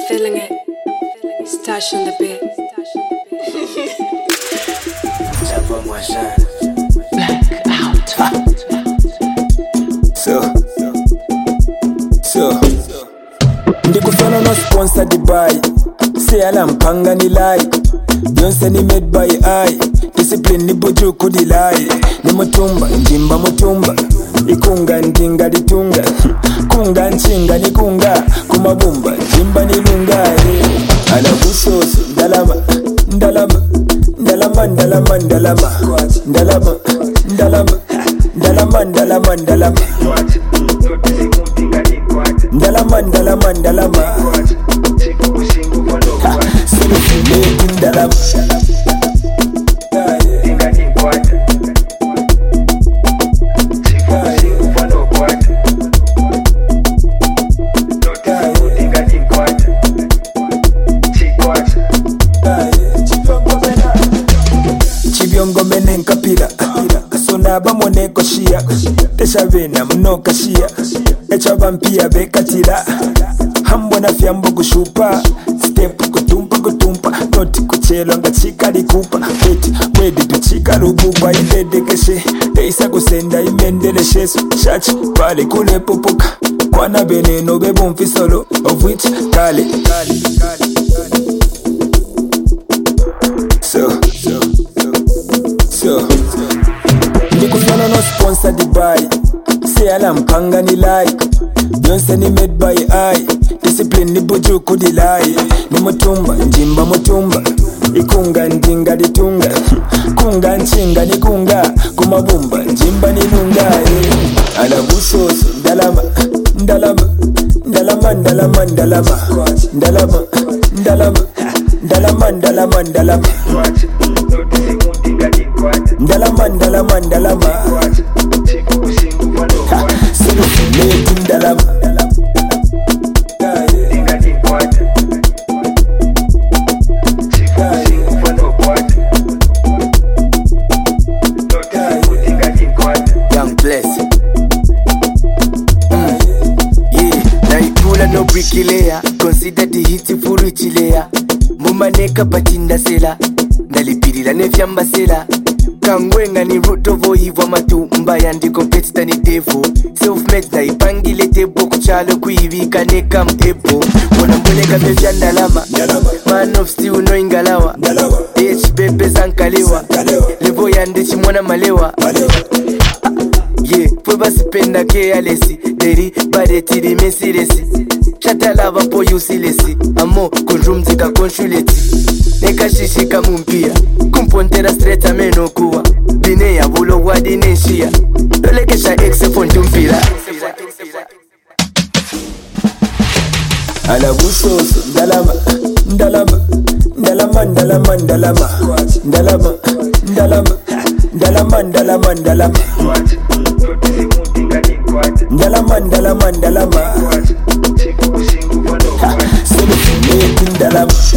feeling it. Stash on the beat. So ndikufana no sponsor Dubai. Say alampanga ni lie. Beyonce ni made by I. Discipline ni buju kudilai. Ni mutumba, njimba mutumba. Ikunga ndinga ditunga. Kunga nchinga ni kunga. Kumabumba, njimba ni lunga. Alabusoso, ndalama, ndalama. Ndalama, ndalama, ndalama. Ndalama, ndalama. Ndalama, ndalama, ndalama. Ndalama, ndalama, ndalama. Sulufu ndalama. Chibiongo menen kapira. Kasona bamone koshia. Teshavena mno kashia. Echa vampia bekatira. Hambona fiambo kushupa. Step kutumpa kutumpa. Noti kuchelo nga chika likupa. Beti wedi tuchika rubupa. Idede keshe teisa kusenda imendele shesu. Shachi pale kule pupuka. Kwana beneno bebo mfisolo. Of which kale. So ndikufana no sponsor Dubai. Say alampanga ni lie. Beyonce ni made by I. Discipline ni buju kudilai. Ni mutumba, njimba mutumba. Ikunga ndinga ditunga. Kunga nchinga ni kunga. Kumabumba, njimba ni lunga. Alabusoso, ndalama, ndalama. Ndalama, ndalama, ndalama. Ndalama, ndalama. Ndalama, ndalama, ndalama. Ndalama, ndalama, ndalama. Sulufu ndalama. Young Bless. Yeah, naikula no bricklayer. Consider the hit for rich layer. Mumaneka batinda sela. Ndalipirira nefyamba sela. Kangwenga ni root of oiva matumba yandi competitor ni devo. Self-made na ipangile tebo kuchalo kuivika neka mtebo. Mwanamboneka mefya ndalama. Man of steel no ingalawa. HBP zankalewa. Levo yandechi mwana malewa. Yeah, fwe basi penda ke alesi. Deri bade tiri mesiresi. Chata lava po yusilesi. Amo konjumzika konshuleti. Neka shishika mumpia. Kumpontera straight ameno kuwa. Bine ya bulo wadi neshia. Lolekesha exe fontumpira. Alabusoso, ndalama, ndalama. Ndalama, ndalama, ndalama. Ndalama, ndalama. Ndalama, ndalama, ndalama. Ndalama, ndalama, ndalama. Sulufu ndalama.